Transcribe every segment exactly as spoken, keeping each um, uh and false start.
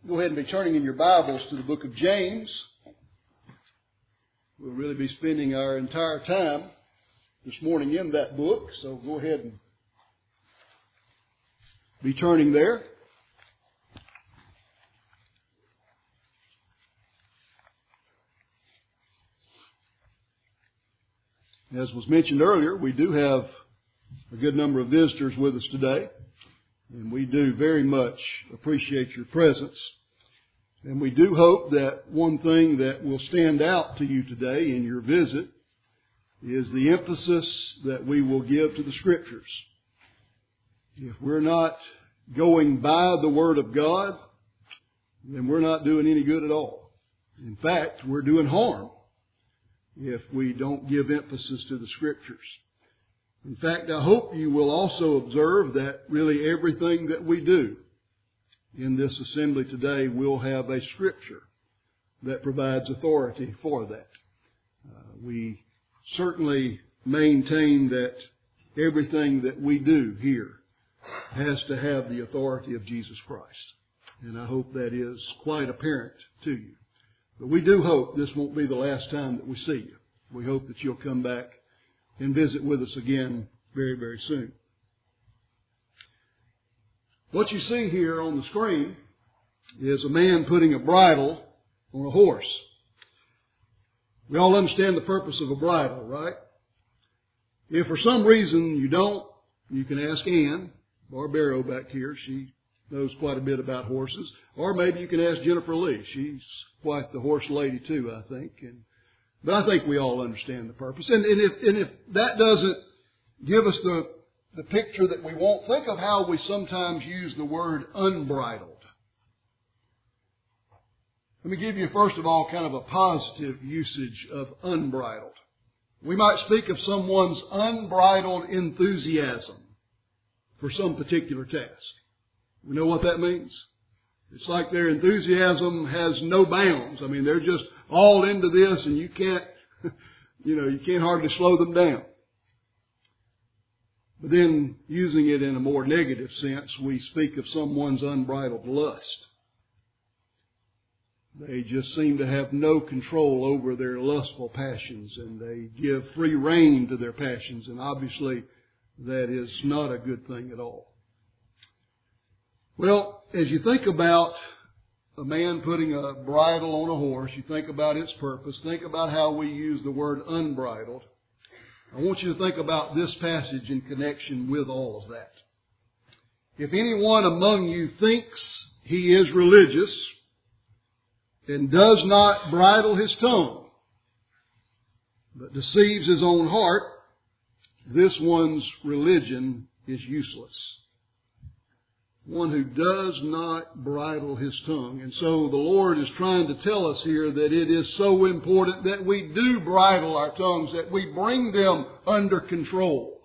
Go ahead and be turning in your Bibles to the book of James. We'll really be spending our entire time this morning in that book, so go ahead and be turning there. As was mentioned earlier, we do have a good number of visitors with us today, and we do very much appreciate your presence. And we do hope that one thing that will stand out to you today in your visit is the emphasis that we will give to the Scriptures. If we're not going by the Word of God, then we're not doing any good at all. In fact, we're doing harm if we don't give emphasis to the Scriptures. In fact, I hope you will also observe that really everything that we do in this assembly today will have a Scripture that provides authority for that. Uh, we certainly maintain that everything that we do here has to have the authority of Jesus Christ. And I hope that is quite apparent to you. But we do hope this won't be the last time that we see you. We hope that you'll come back and visit with us again very, very soon. What you see here on the screen is a man putting a bridle on a horse. We all understand the purpose of a bridle, right? If for some reason you don't, you can ask Ann Barbero back here. She knows quite a bit about horses. Or maybe you can ask Jennifer Lee. She's quite the horse lady too, I think. And, but I think we all understand the purpose. And, and, if, and if that doesn't give us the The picture that we want, think of how we sometimes use the word unbridled. Let me give you, first of all, kind of a positive usage of unbridled. We might speak of someone's unbridled enthusiasm for some particular task. We know what that means? It's like their enthusiasm has no bounds. I mean, they're just all into this and you can't, you know, you can't hardly slow them down. But then, using it in a more negative sense, we speak of someone's unbridled lust. They just seem to have no control over their lustful passions, and they give free rein to their passions, and obviously that is not a good thing at all. Well, as you think about a man putting a bridle on a horse, you think about its purpose, think about how we use the word unbridled. I want you to think about this passage in connection with all of that. If anyone among you thinks he is religious and does not bridle his tongue, but deceives his own heart, this one's religion is useless. One who does not bridle his tongue. And so the Lord is trying to tell us here that it is so important that we do bridle our tongues, that we bring them under control.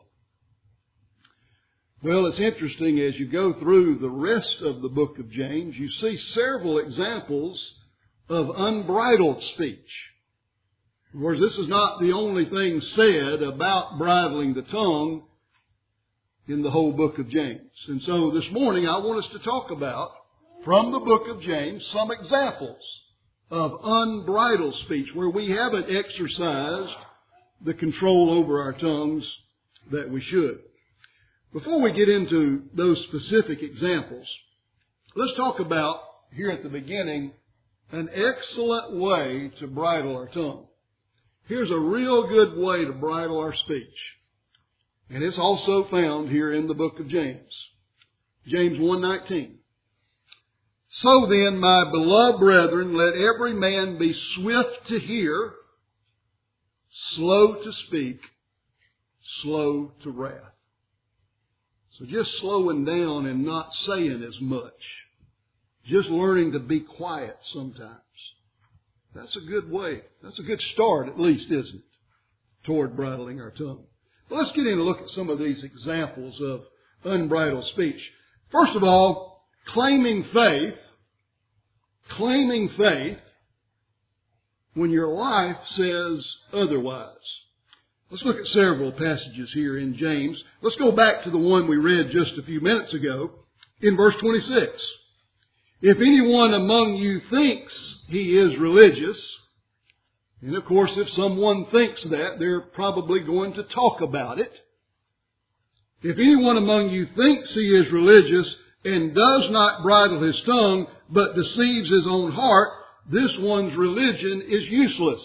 Well, it's interesting as you go through the rest of the book of James, you see several examples of unbridled speech. Of course, this is not the only thing said about bridling the tongue in the whole book of James. And so this morning I want us to talk about, from the book of James, some examples of unbridled speech where we haven't exercised the control over our tongues that we should. Before we get into those specific examples, let's talk about, here at the beginning, an excellent way to bridle our tongue. Here's a real good way to bridle our speech. And it's also found here in the book of James. James one nineteen. So then, my beloved brethren, let every man be swift to hear, slow to speak, slow to wrath. So just slowing down and not saying as much. Just learning to be quiet sometimes. That's a good way. That's a good start, at least, isn't it? Toward bridling our tongue. Well, let's get in and look at some of these examples of unbridled speech. First of all, claiming faith. Claiming faith when your life says otherwise. Let's look at several passages here in James. Let's go back to the one we read just a few minutes ago in verse twenty-six. If anyone among you thinks he is religious, and of course if someone thinks that, they're probably going to talk about it. If anyone among you thinks he is religious and does not bridle his tongue, but deceives his own heart, this one's religion is useless.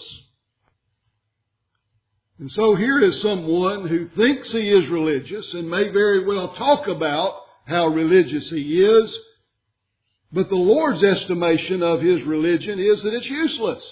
And so here is someone who thinks he is religious and may very well talk about how religious he is, but the Lord's estimation of his religion is that it's useless.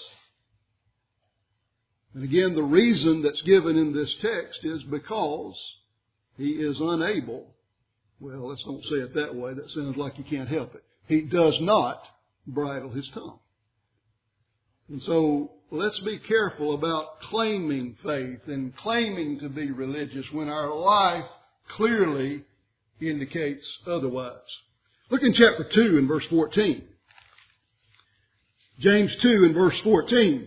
And again, the reason that's given in this text is because he is unable. Well, let's don't say it that way. That sounds like you can't help it. He does not bridle his tongue. And so let's be careful about claiming faith and claiming to be religious when our life clearly indicates otherwise. Look in chapter two and verse fourteen. James two and verse fourteen.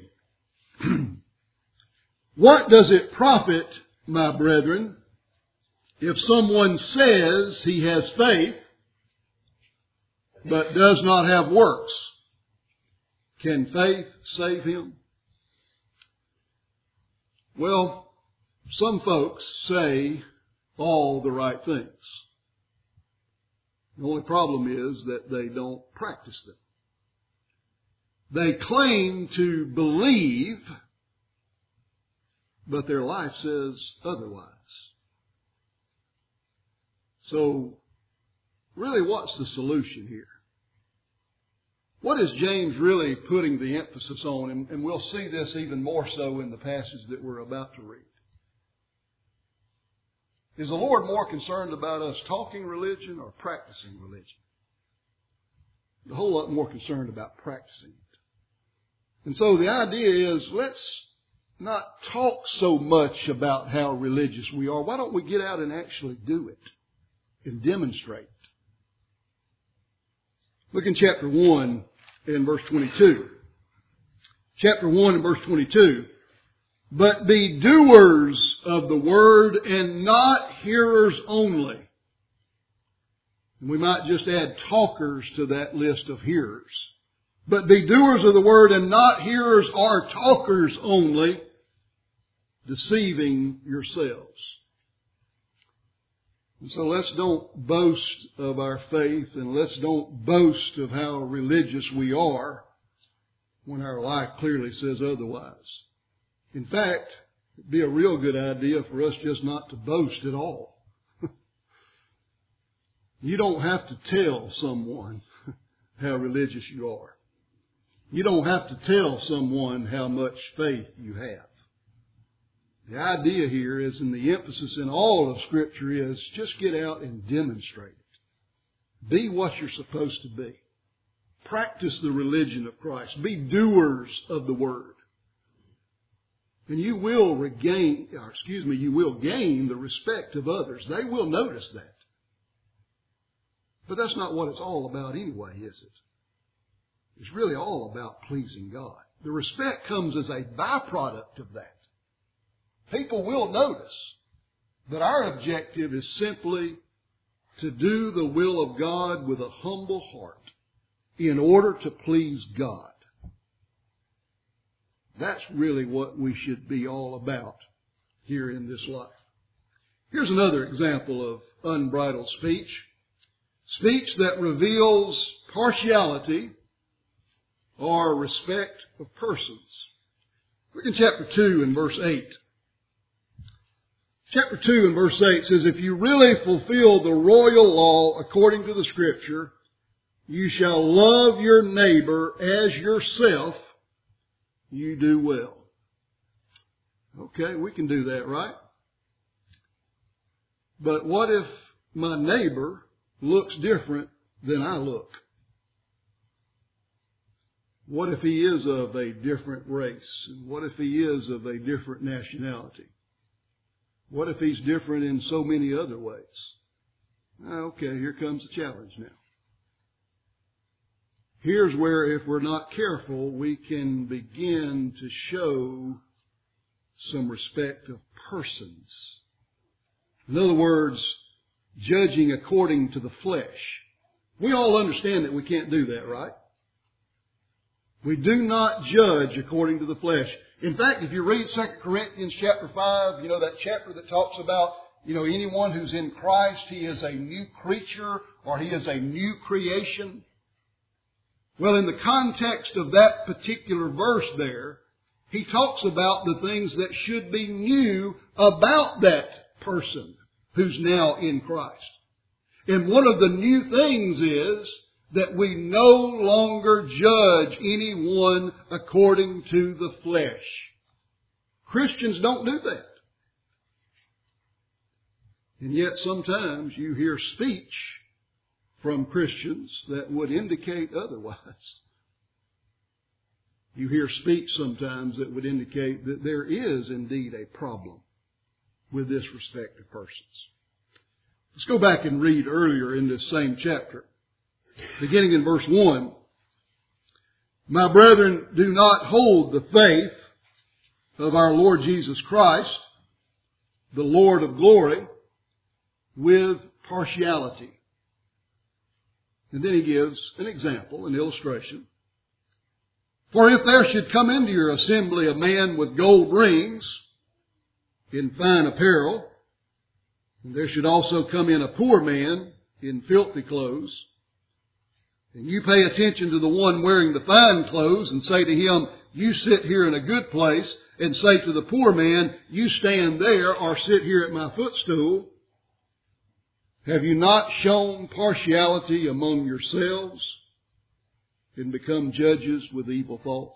What does it profit, my brethren, if someone says he has faith, but does not have works? Can faith save him? Well, some folks say all the right things. The only problem is that they don't practice them. They claim to believe, but their life says otherwise. So, really, what's the solution here? What is James really putting the emphasis on? And, and we'll see this even more so in the passage that we're about to read. Is the Lord more concerned about us talking religion or practicing religion? A whole lot more concerned about practicing it. And so the idea is, let's not talk so much about how religious we are. Why don't we get out and actually do it and demonstrate it? Look in chapter one and verse twenty-two. Chapter one and verse twenty-two. But be doers of the word and not hearers only. And we might just add talkers to that list of hearers. But be doers of the word and not hearers or talkers only, deceiving yourselves. And so let's don't boast of our faith, and let's don't boast of how religious we are when our life clearly says otherwise. In fact, it'd be a real good idea for us just not to boast at all. You don't have to tell someone how religious you are. You don't have to tell someone how much faith you have. The idea here is, and the emphasis in all of Scripture is, just get out and demonstrate it. Be what you're supposed to be. Practice the religion of Christ. Be doers of the Word. And you will regain, or excuse me, you will gain the respect of others. They will notice that. But that's not what it's all about anyway, is it? It's really all about pleasing God. The respect comes as a byproduct of that. People will notice that our objective is simply to do the will of God with a humble heart in order to please God. That's really what we should be all about here in this life. Here's another example of unbridled speech. Speech that reveals partiality or respect of persons. Look in chapter two and verse eight. Chapter two and verse eight says, if you really fulfill the royal law according to the Scripture, you shall love your neighbor as yourself. You do well. Okay, we can do that, right? But what if my neighbor looks different than I look? What if he is of a different race? And what if he is of a different nationality? What if he's different in so many other ways? Okay, here comes the challenge now. Here's where, if we're not careful, we can begin to show some respect of persons. In other words, judging according to the flesh, We all understand that we can't do that, right? We do not judge according to the flesh. In fact, if you read Second Corinthians chapter five, you know, that chapter that talks about, you know, anyone who's in Christ, he is a new creature or he is a new creation. Well, in the context of that particular verse there, he talks about the things that should be new about that person who's now in Christ. And one of the new things is that we no longer judge anyone according to the flesh. Christians don't do that. And yet sometimes you hear speech from Christians that would indicate otherwise. You hear speech sometimes that would indicate that there is indeed a problem with this respect of persons. Let's go back and read earlier in this same chapter. Beginning in verse one. My brethren, do not hold the faith of our Lord Jesus Christ, the Lord of glory, with partiality. And then he gives an example, an illustration. For if there should come into your assembly a man with gold rings in fine apparel, and there should also come in a poor man in filthy clothes, and you pay attention to the one wearing the fine clothes and say to him, you sit here in a good place, and say to the poor man, you stand there or sit here at my footstool, have you not shown partiality among yourselves and become judges with evil thoughts?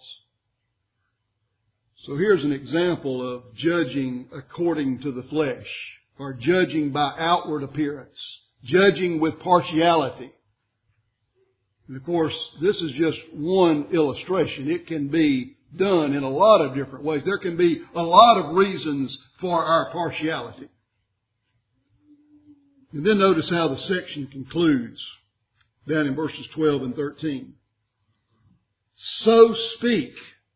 So here's an example of judging according to the flesh, or judging by outward appearance, judging with partiality. And of course, this is just one illustration. It can be done in a lot of different ways. There can be a lot of reasons for our partiality. And then notice how the section concludes down in verses twelve and thirteen. So speak,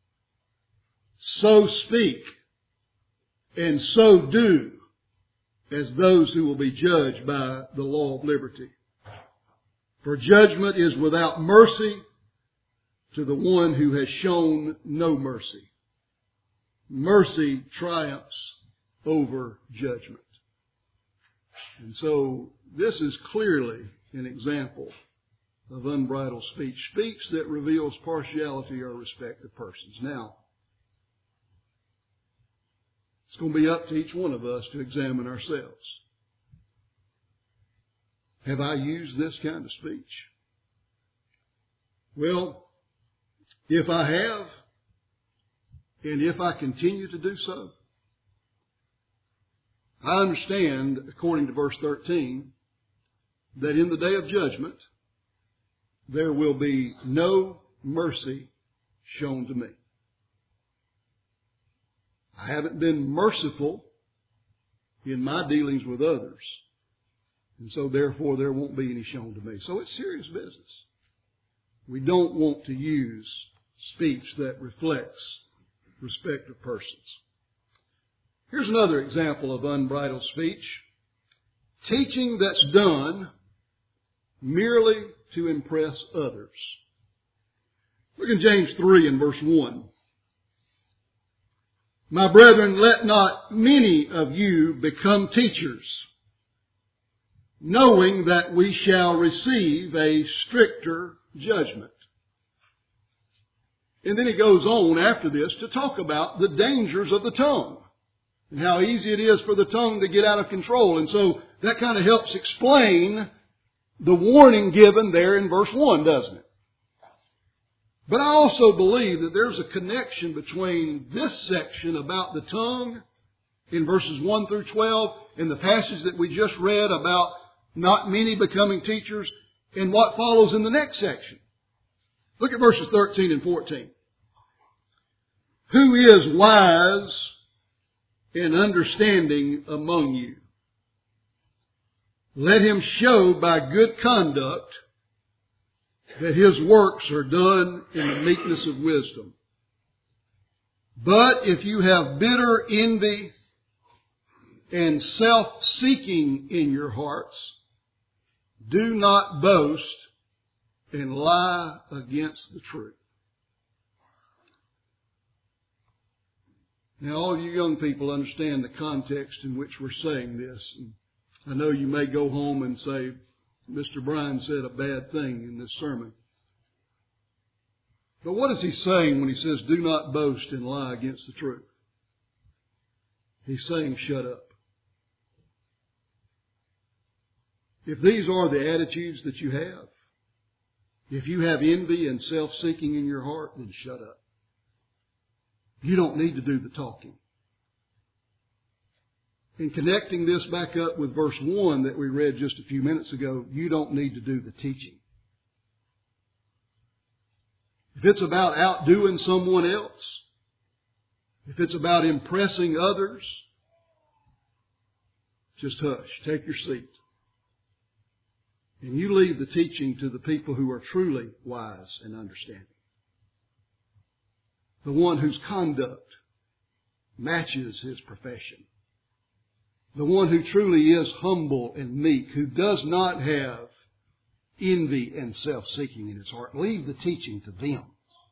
so speak, and so do as those who will be judged by the law of liberty. For judgment is without mercy to the one who has shown no mercy. Mercy triumphs over judgment. And so this is clearly an example of unbridled speech. Speech that reveals partiality or respect of persons. Now, it's going to be up to each one of us to examine ourselves. Have I used this kind of speech? Well, if I have, and if I continue to do so, I understand, according to verse thirteen, that in the day of judgment, there will be no mercy shown to me. I haven't been merciful in my dealings with others, and so therefore there won't be any shown to me. So it's serious business. We don't want to use speech that reflects respect of persons. Here's another example of unbridled speech. Teaching that's done merely to impress others. Look in James three and verse one. My brethren, let not many of you become teachers, knowing that we shall receive a stricter judgment. And then he goes on after this to talk about the dangers of the tongue and how easy it is for the tongue to get out of control. And so that kind of helps explain the warning given there in verse one, doesn't it? But I also believe that there's a connection between this section about the tongue in verses one through twelve and the passage that we just read about not many becoming teachers and what follows in the next section. Look at verses thirteen and fourteen. Who is wise and understanding among you? Let him show by good conduct that his works are done in the meekness of wisdom. But if you have bitter envy and self-seeking in your hearts, do not boast and lie against the truth. Now, all you young people understand the context in which we're saying this. And I know you may go home and say, Mister Bryan said a bad thing in this sermon. But what is he saying when he says, do not boast and lie against the truth? He's saying, shut up. If these are the attitudes that you have, if you have envy and self-seeking in your heart, then shut up. You don't need to do the talking. In connecting this back up with verse one that we read just a few minutes ago, you don't need to do the teaching. If it's about outdoing someone else, if it's about impressing others, just hush, take your seat. And you leave the teaching to the people who are truly wise and understanding. The one whose conduct matches his profession. The one who truly is humble and meek, who does not have envy and self-seeking in his heart. Leave the teaching to them.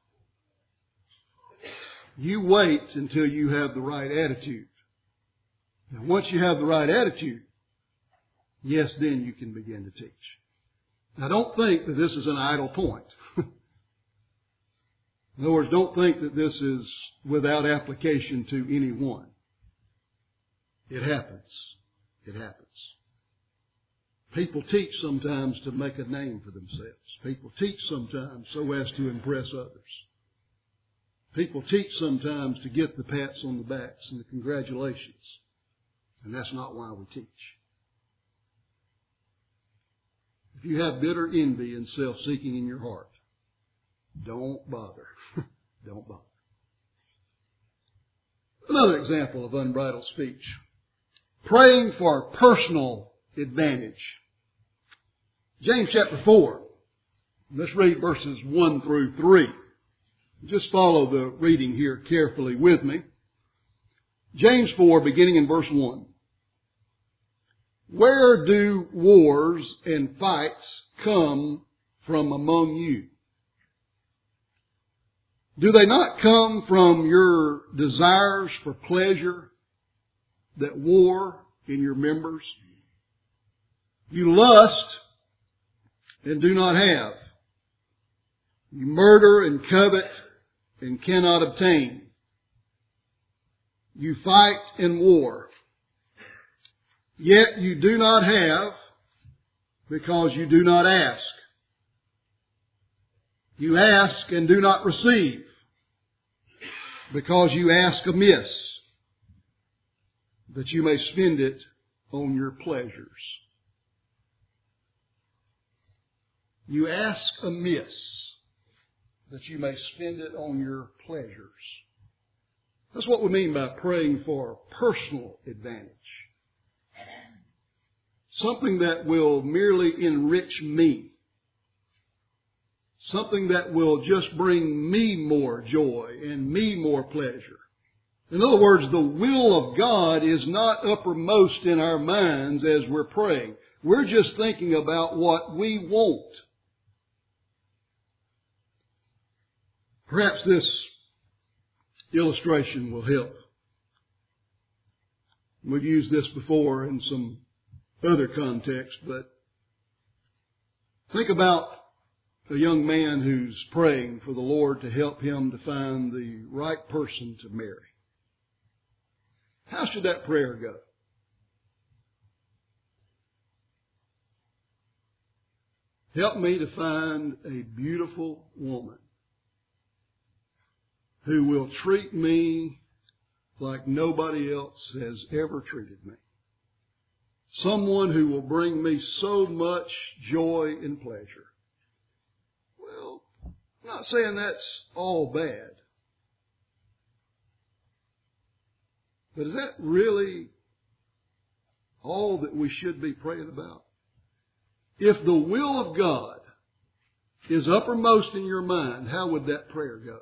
You wait until you have the right attitude. Now, once you have the right attitude, yes, then you can begin to teach. Now, don't think that this is an idle point. In other words, don't think that this is without application to anyone. It happens. It happens. People teach sometimes to make a name for themselves. People teach sometimes so as to impress others. People teach sometimes to get the pats on the backs and the congratulations. And that's not why we teach. If you have bitter envy and self-seeking in your heart, don't bother. Don't bother. Another example of unbridled speech. Praying for personal advantage. James chapter four. Let's read verses one through three. Just follow the reading here carefully with me. James four, beginning in verse one. Where do wars and fights come from among you? Do they not come from your desires for pleasure that war in your members? You lust and do not have. You murder and covet and cannot obtain. You fight and war. Yet you do not have because you do not ask. You ask and do not receive because you ask amiss, that you may spend it on your pleasures. You ask amiss, that you may spend it on your pleasures. That's what we mean by praying for personal advantage. Something that will merely enrich me. Something that will just bring me more joy and me more pleasure. In other words, the will of God is not uppermost in our minds as we're praying. We're just thinking about what we want. Perhaps this illustration will help. We've used this before in some other context, but think about a young man who's praying for the Lord to help him to find the right person to marry. How should that prayer go? Help me to find a beautiful woman who will treat me like nobody else has ever treated me. Someone who will bring me so much joy and pleasure. Well, I'm not saying that's all bad. But is that really all that we should be praying about? If the will of God is uppermost in your mind, how would that prayer go?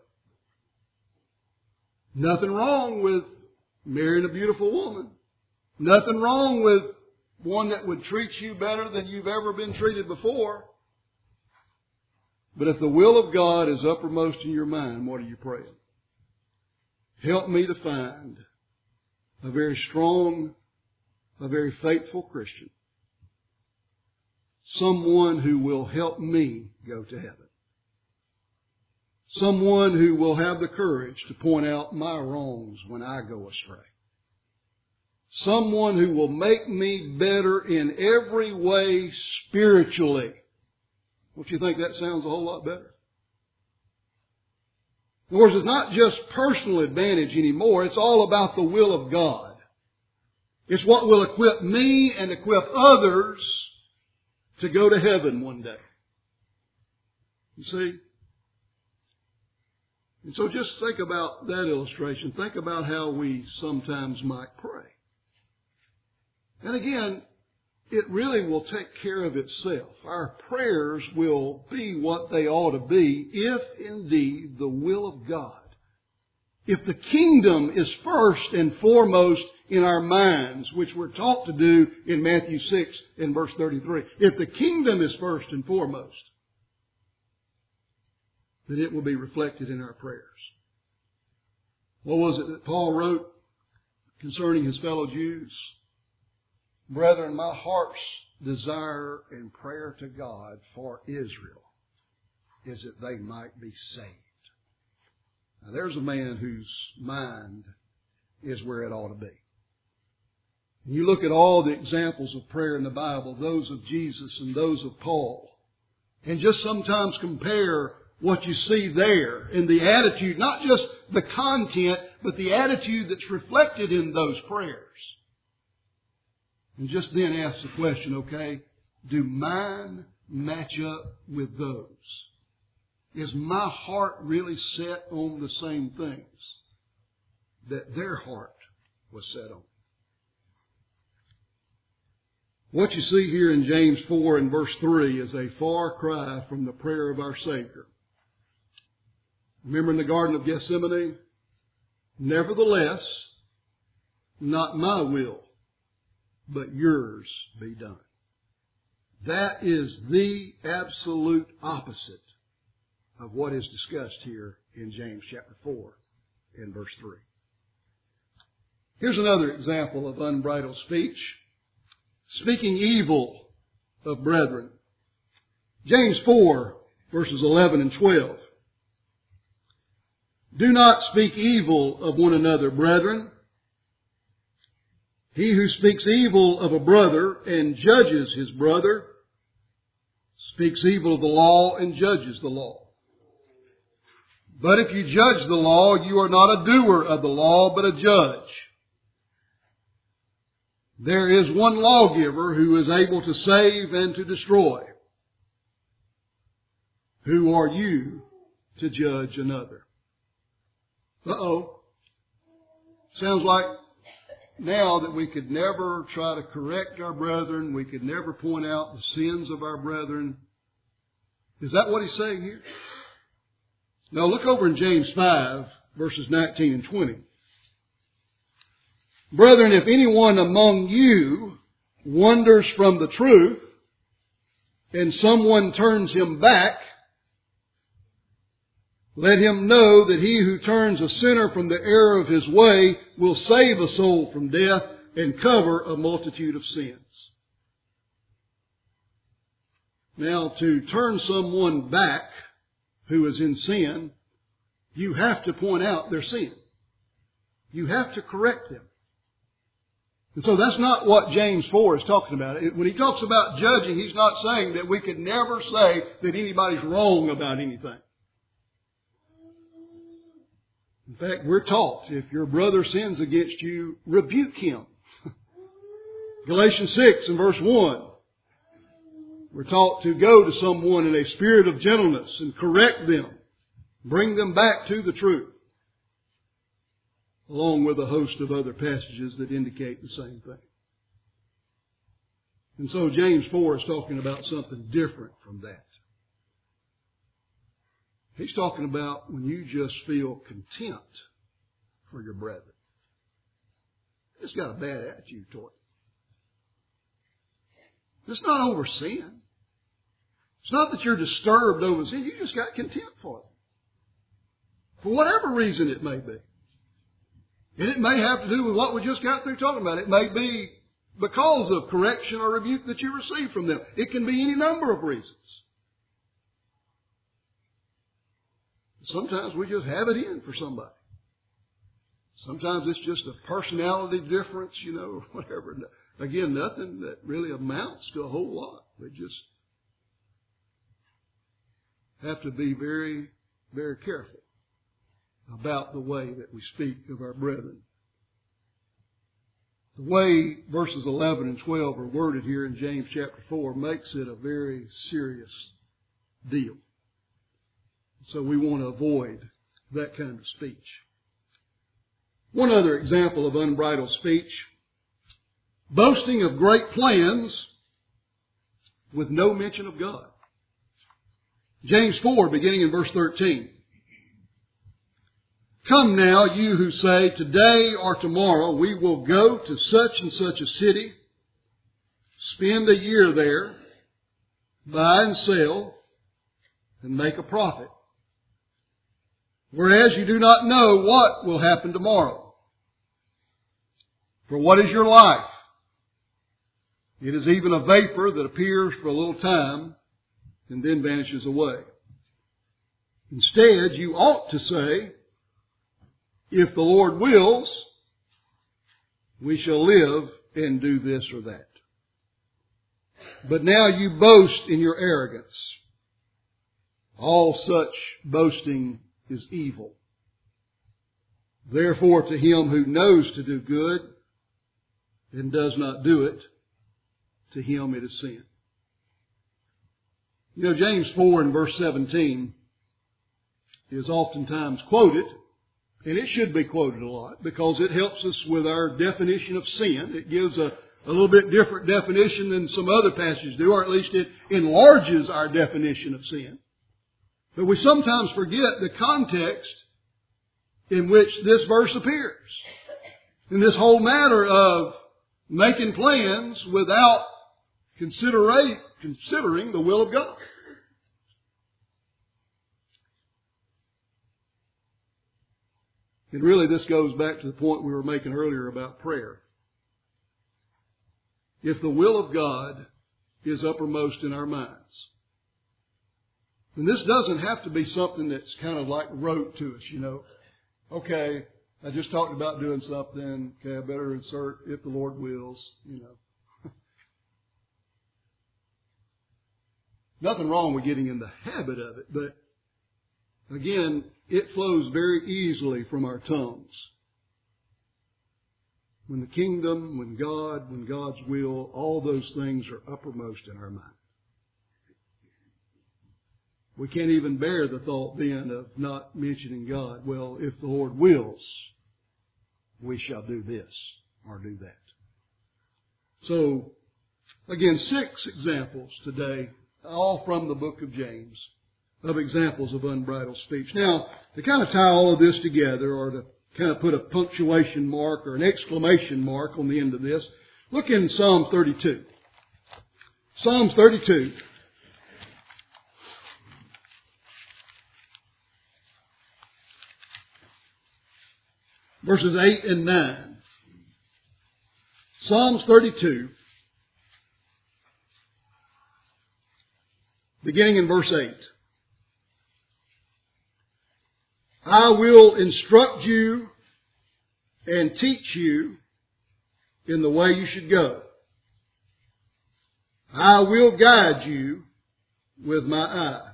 Nothing wrong with marrying a beautiful woman. Nothing wrong with one that would treat you better than you've ever been treated before. But if the will of God is uppermost in your mind, what are you praying? Help me to find a very strong, a very faithful Christian. Someone who will help me go to heaven. Someone who will have the courage to point out my wrongs when I go astray. Someone who will make me better in every way spiritually. Don't you think that sounds a whole lot better? In other words, it's not just personal advantage anymore. It's all about the will of God. It's what will equip me and equip others to go to heaven one day. You see? And so just think about that illustration. Think about how we sometimes might pray. And again, it really will take care of itself. Our prayers will be what they ought to be if indeed the will of God, if the kingdom is first and foremost in our minds, which we're taught to do in Matthew six and verse thirty-three. If the kingdom is first and foremost, then it will be reflected in our prayers. What was it that Paul wrote concerning his fellow Jews? Brethren, my heart's desire and prayer to God for Israel is that they might be saved. Now there's a man whose mind is where it ought to be. You look at all the examples of prayer in the Bible, those of Jesus and those of Paul, and just sometimes compare what you see there in the attitude, not just the content, but the attitude that's reflected in those prayers. And just then ask the question, okay, do mine match up with those? Is my heart really set on the same things that their heart was set on? What you see here in James four and verse three is a far cry from the prayer of our Savior. Remember in the Garden of Gethsemane? Nevertheless, not my will, but yours be done. That is the absolute opposite of what is discussed here in James chapter four and verse three. Here's another example of unbridled speech. Speaking evil of brethren. James four verses eleven and twelve. Do not speak evil of one another, brethren. He who speaks evil of a brother and judges his brother speaks evil of the law and judges the law. But if you judge the law, you are not a doer of the law, but a judge. There is one lawgiver who is able to save and to destroy. Who are you to judge another? Uh-oh. Sounds like now that we could never try to correct our brethren. We could never point out the sins of our brethren. Is that what he's saying here? Now look over in James five, verses nineteen and twenty. Brethren, if anyone among you wanders from the truth, and someone turns him back, let him know that he who turns a sinner from the error of his way will save a soul from death and cover a multitude of sins. Now, to turn someone back who is in sin, you have to point out their sin. You have to correct them. And so that's not what James four is talking about. When he talks about judging, he's not saying that we could never say that anybody's wrong about anything. In fact, we're taught, if your brother sins against you, rebuke him. Galatians six and verse one. We're taught to go to someone in a spirit of gentleness and correct them. Bring them back to the truth. Along with a host of other passages that indicate the same thing. And so James four is talking about something different from that. He's talking about when you just feel contempt for your brethren. It's got a bad attitude toward it. It's not over sin. It's not that you're disturbed over sin. You just got contempt for them. For whatever reason it may be. And it may have to do with what we just got through talking about. It may be because of correction or rebuke that you receive from them. It can be any number of reasons. Sometimes we just have it in for somebody. Sometimes it's just a personality difference, you know, or whatever. Again, nothing that really amounts to a whole lot. We just have to be very, very careful about the way that we speak of our brethren. The way verses eleven and twelve are worded here in James chapter four makes it a very serious deal. So we want to avoid that kind of speech. One other example of unbridled speech: boasting of great plans with no mention of God. James four, beginning in verse thirteen. Come now, you who say, today or tomorrow we will go to such and such a city, spend a year there, buy and sell, and make a profit. Whereas you do not know what will happen tomorrow. For what is your life? It is even a vapor that appears for a little time and then vanishes away. Instead, you ought to say, if the Lord wills, we shall live and do this or that. But now you boast in your arrogance. All such boasting is evil. Therefore, to him who knows to do good and does not do it, to him it is sin. You know, James four and verse seventeen is oftentimes quoted, and it should be quoted a lot because it helps us with our definition of sin. It gives a, a little bit different definition than some other passages do, or at least it enlarges our definition of sin. But we sometimes forget the context in which this verse appears. In this whole matter of making plans without considering, considering the will of God. And really this goes back to the point we were making earlier about prayer. If the will of God is uppermost in our minds, and this doesn't have to be something that's kind of like rote to us, you know. Okay, I just talked about doing something. Okay, I better insert if the Lord wills, you know. Nothing wrong with getting in the habit of it, but again, it flows very easily from our tongues. When the kingdom, when God, when God's will, all those things are uppermost in our mind. We can't even bear the thought then of not mentioning God. Well, if the Lord wills, we shall do this or do that. So, again, six examples today, all from the book of James, of examples of unbridled speech. Now, to kind of tie all of this together, or to kind of put a punctuation mark or an exclamation mark on the end of this, look in Psalm thirty-two. Psalms thirty-two. Verses eight and nine. Psalms thirty-two, beginning in verse eight. I will instruct you and teach you in the way you should go. I will guide you with my eye.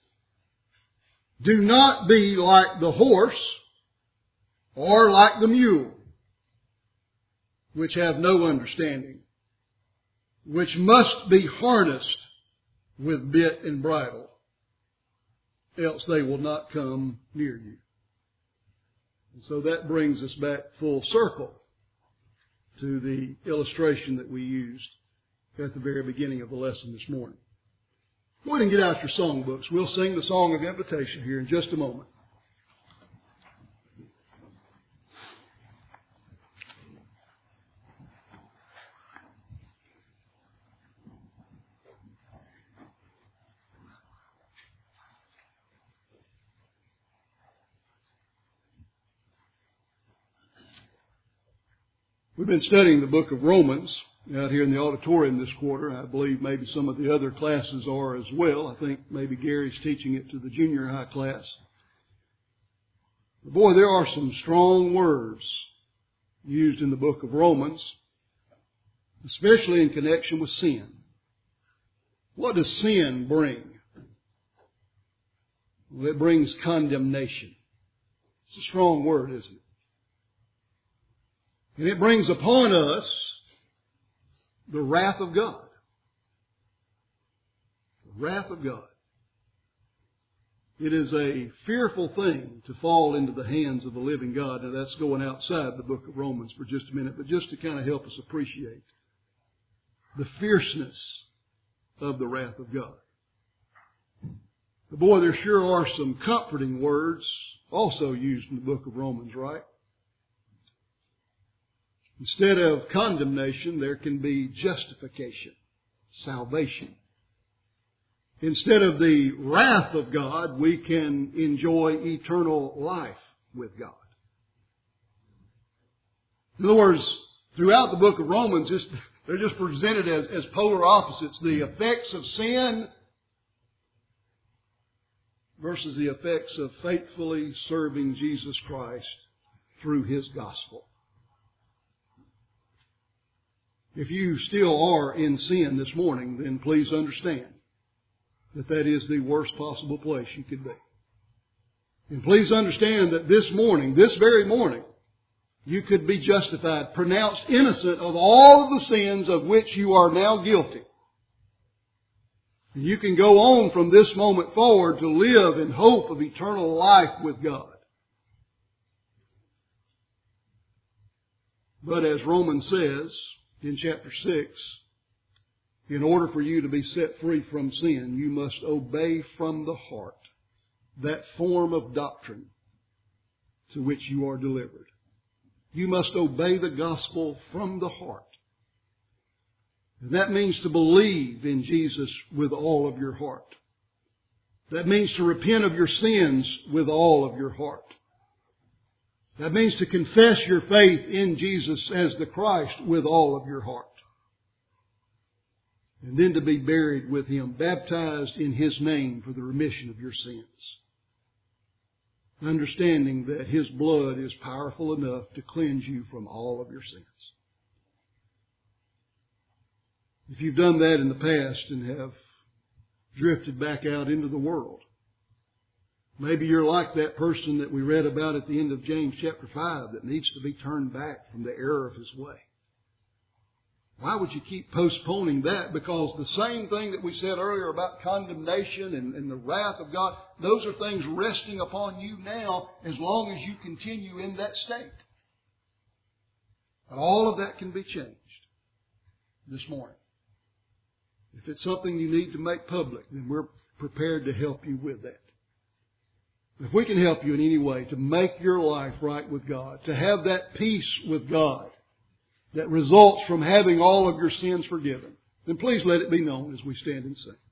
Do not be like the horse or like the mule, which have no understanding, which must be harnessed with bit and bridle, else they will not come near you. And so that brings us back full circle to the illustration that we used at the very beginning of the lesson this morning. Go ahead and get out your songbooks. We'll sing the song of invitation here in just a moment. We've been studying the book of Romans out here in the auditorium this quarter. I believe maybe some of the other classes are as well. I think maybe Gary's teaching it to the junior high class. But boy, there are some strong words used in the book of Romans, especially in connection with sin. What does sin bring? Well, it brings condemnation. It's a strong word, isn't it? And it brings upon us the wrath of God. The wrath of God. It is a fearful thing to fall into the hands of the living God. And that's going outside the book of Romans for just a minute, but just to kind of help us appreciate the fierceness of the wrath of God. But boy, there sure are some comforting words also used in the book of Romans, right? Instead of condemnation, there can be justification, salvation. Instead of the wrath of God, we can enjoy eternal life with God. In other words, throughout the book of Romans, just, they're just presented as, as polar opposites. The effects of sin versus the effects of faithfully serving Jesus Christ through His gospel. If you still are in sin this morning, then please understand that that is the worst possible place you could be. And please understand that this morning, this very morning, you could be justified, pronounced innocent of all of the sins of which you are now guilty. And you can go on from this moment forward to live in hope of eternal life with God. But as Romans says in chapter six, in order for you to be set free from sin, you must obey from the heart that form of doctrine to which you are delivered. You must obey the gospel from the heart. And that means to believe in Jesus with all of your heart. That means to repent of your sins with all of your heart. That means to confess your faith in Jesus as the Christ with all of your heart. And then to be buried with Him, baptized in His name for the remission of your sins. Understanding that His blood is powerful enough to cleanse you from all of your sins. If you've done that in the past and have drifted back out into the world, maybe you're like that person that we read about at the end of James chapter five that needs to be turned back from the error of his way. Why would you keep postponing that? Because the same thing that we said earlier about condemnation and, and the wrath of God, those are things resting upon you now as long as you continue in that state. But all of that can be changed this morning. If it's something you need to make public, then we're prepared to help you with that. If we can help you in any way to make your life right with God, to have that peace with God that results from having all of your sins forgiven, then please let it be known as we stand and sing.